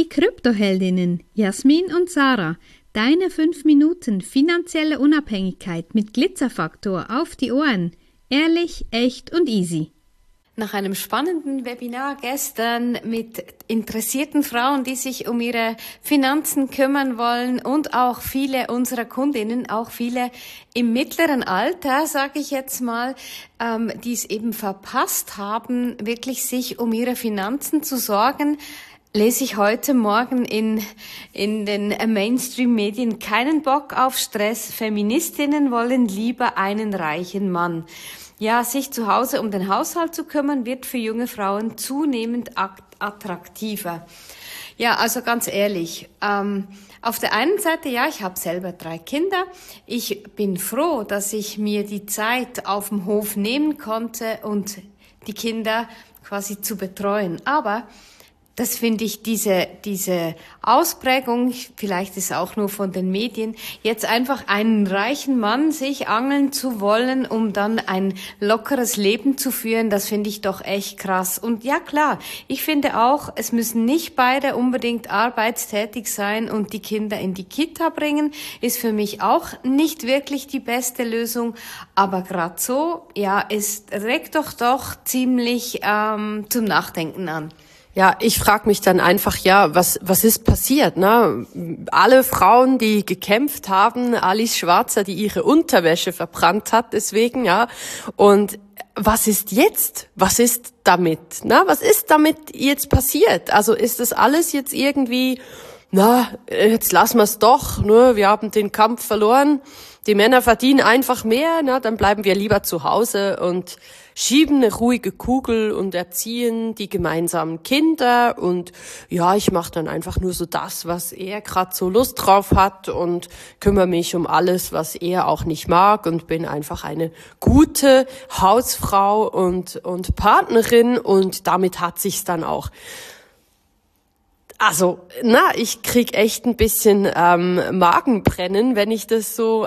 Kryptoheldinnen Jasmin und Sarah. Deine 5 Minuten finanzielle Unabhängigkeit mit Glitzerfaktor auf die Ohren. Ehrlich, echt und easy. Nach einem spannenden Webinar gestern mit interessierten Frauen, die sich um ihre Finanzen kümmern wollen und auch viele unserer Kundinnen, auch viele im mittleren Alter, sage ich jetzt mal, die es eben verpasst haben, wirklich sich um ihre Finanzen zu sorgen, lese ich heute Morgen in den Mainstream-Medien: keinen Bock auf Stress, Feministinnen wollen lieber einen reichen Mann. Ja, sich zu Hause um den Haushalt zu kümmern, wird für junge Frauen zunehmend attraktiver. Ja, also ganz ehrlich, auf der einen Seite, ja, ich habe selber 3 Kinder. Ich bin froh, dass ich mir die Zeit auf dem Hof nehmen konnte und die Kinder quasi zu betreuen. Aber das finde ich, diese Ausprägung, vielleicht ist auch nur von den Medien, jetzt einfach einen reichen Mann sich angeln zu wollen, um dann ein lockeres Leben zu führen, das finde ich doch echt krass. Und ja klar, ich finde auch, es müssen nicht beide unbedingt arbeitstätig sein und die Kinder in die Kita bringen, ist für mich auch nicht wirklich die beste Lösung. Aber gerade so, ja, es regt doch ziemlich zum Nachdenken an. Ja, ich frage mich dann einfach, ja, was ist passiert, ne? Alle Frauen, die gekämpft haben, Alice Schwarzer, die ihre Unterwäsche verbrannt hat, deswegen, ja. Und was ist jetzt? Was ist damit? Na, was ist damit jetzt passiert? Also ist das alles jetzt irgendwie, jetzt lassen wir es doch, ne? Wir haben den Kampf verloren. Die Männer verdienen einfach mehr, dann bleiben wir lieber zu Hause und schieben eine ruhige Kugel und erziehen die gemeinsamen Kinder. Und ja, ich mache dann einfach nur so das, was er gerade so Lust drauf hat und kümmere mich um alles, was er auch nicht mag und bin einfach eine gute Hausfrau und Partnerin, und damit hat sich's dann auch. Also, ich krieg echt ein bisschen Magenbrennen, wenn ich das so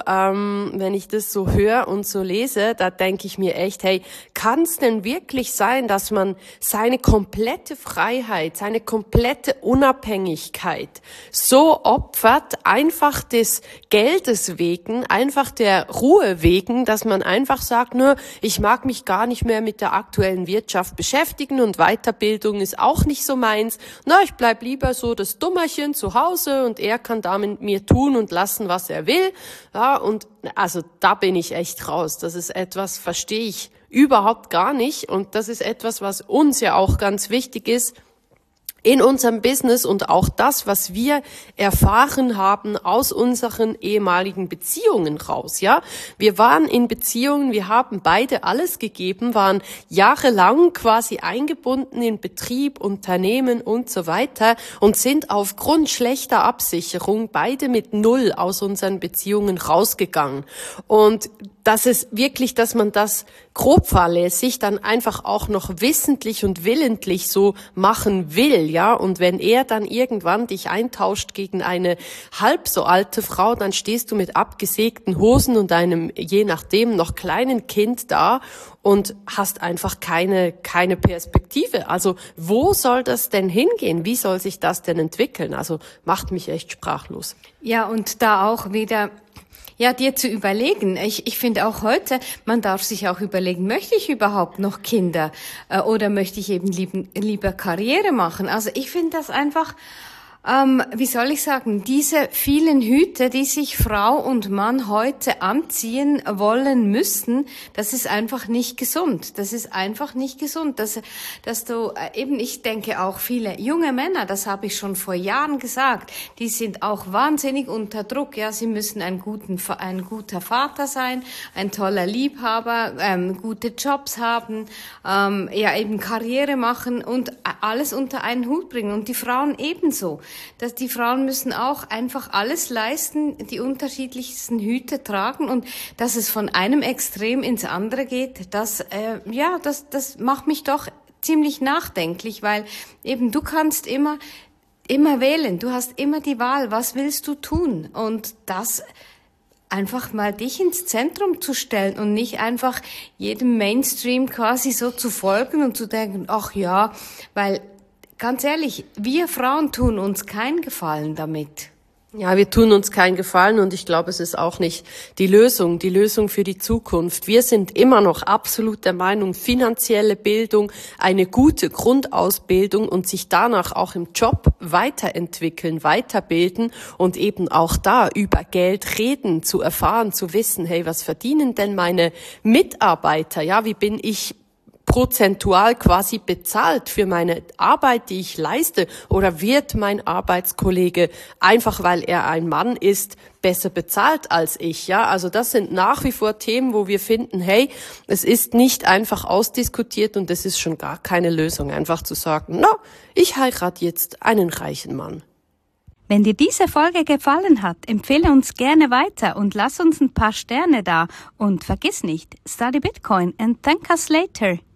höre und so lese. Da denke ich mir echt, hey, kann es denn wirklich sein, dass man seine komplette Freiheit, seine komplette Unabhängigkeit so opfert, einfach des Geldes wegen, einfach der Ruhe wegen, dass man einfach sagt, ich mag mich gar nicht mehr mit der aktuellen Wirtschaft beschäftigen und Weiterbildung ist auch nicht so meins. Ich bleib lieber so das Dummerchen zu Hause und er kann da mit mir tun und lassen, was er will. Ja, und also da bin ich echt raus. Das ist etwas, verstehe ich überhaupt gar nicht, und das ist etwas, was uns ja auch ganz wichtig ist in unserem Business und auch das, was wir erfahren haben aus unseren ehemaligen Beziehungen raus, ja. Wir waren in Beziehungen, wir haben beide alles gegeben, waren jahrelang quasi eingebunden in Betrieb, Unternehmen und so weiter und sind aufgrund schlechter Absicherung beide mit 0 aus unseren Beziehungen rausgegangen. Und das ist wirklich, dass man das grobfahrlässig dann einfach auch noch wissentlich und willentlich so machen will, ja. Und wenn er dann irgendwann dich eintauscht gegen eine halb so alte Frau, dann stehst du mit abgesägten Hosen und einem, je nachdem, noch kleinen Kind da und hast einfach keine Perspektive. Also wo soll das denn hingehen? Wie soll sich das denn entwickeln? Also macht mich echt sprachlos. Ja, und da auch wieder, ja, dir zu überlegen. Ich finde auch heute, man darf sich auch überlegen, möchte ich überhaupt noch Kinder oder möchte ich eben lieber Karriere machen? Also ich finde das einfach, wie soll ich sagen, diese vielen Hüte, die sich Frau und Mann heute anziehen wollen müssen, das ist einfach nicht gesund. Das ist einfach nicht gesund. Dass du eben, ich denke auch viele junge Männer, das habe ich schon vor Jahren gesagt, die sind auch wahnsinnig unter Druck. Ja, sie müssen ein guter Vater sein, ein toller Liebhaber, gute Jobs haben, ja eben Karriere machen und alles unter einen Hut bringen. Und die Frauen ebenso. Dass die Frauen müssen auch einfach alles leisten, die unterschiedlichsten Hüte tragen, und dass es von einem Extrem ins andere geht, das macht mich doch ziemlich nachdenklich, weil eben du kannst immer wählen, du hast immer die Wahl, was willst du tun, und das einfach mal dich ins Zentrum zu stellen und nicht einfach jedem Mainstream quasi so zu folgen und zu denken, ach ja, weil Ganz ehrlich, wir Frauen tun uns keinen Gefallen damit. Ja, wir tun uns keinen Gefallen und ich glaube, es ist auch nicht die Lösung für die Zukunft. Wir sind immer noch absolut der Meinung, finanzielle Bildung, eine gute Grundausbildung und sich danach auch im Job weiterentwickeln, weiterbilden und eben auch da über Geld reden, zu erfahren, zu wissen, hey, was verdienen denn meine Mitarbeiter? Ja, wie bin ich prozentual quasi bezahlt für meine Arbeit, die ich leiste? Oder wird mein Arbeitskollege, einfach weil er ein Mann ist, besser bezahlt als ich? Ja, also das sind nach wie vor Themen, wo wir finden, hey, es ist nicht einfach ausdiskutiert und es ist schon gar keine Lösung, einfach zu sagen, na, ich heirate jetzt einen reichen Mann. Wenn dir diese Folge gefallen hat, empfehle uns gerne weiter und lass uns ein paar Sterne da. Und vergiss nicht, study Bitcoin and thank us later.